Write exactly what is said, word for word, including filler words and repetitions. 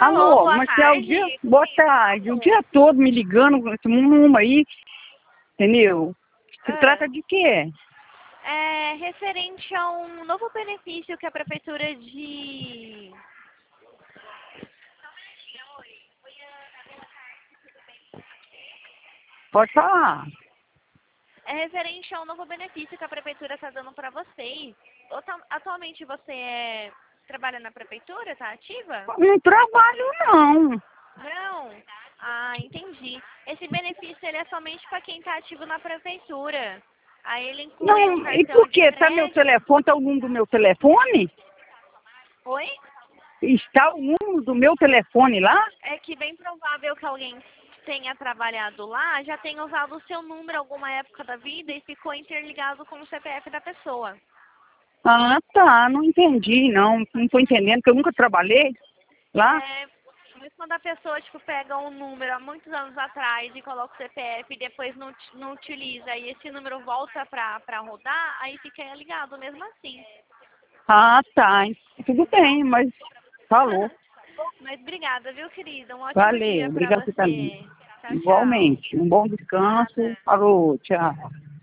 Alô, Alô, boa mas é o tarde. dia, boa tarde, o dia todo me ligando com esse mundo aí, entendeu? Se Ah, trata de quê? é referente a um novo benefício que a Prefeitura de... Pode falar. É referente a um novo benefício que a Prefeitura está dando para vocês. Ota- Atualmente você é... trabalha na Prefeitura, está ativa? Não trabalho não. Não? Ah, entendi. Esse benefício ele é somente para quem está ativo na Prefeitura. Aí ele inclui um Não, e cartão por de quê? Tá meu crédito. telefone, tá o número do meu telefone? Oi? Está o número do meu telefone lá? É que bem provável que alguém tenha trabalhado lá, já tenha usado o seu número em alguma época da vida e ficou interligado com o C P F da pessoa. Ah, tá, não entendi, não. Não tô entendendo, porque eu nunca trabalhei lá. É, mas quando a pessoa, tipo, pega um número há muitos anos atrás e coloca o C P F e depois não, ut- não utiliza e esse número volta pra, pra rodar, aí fica ligado mesmo assim. Ah, tá, tudo bem, mas falou. Mas obrigada, viu, querida? Um ótimo Valeu, dia pra obrigado você também. você. Tchau, tchau. Igualmente, um bom descanso. Nada. Falou, tchau.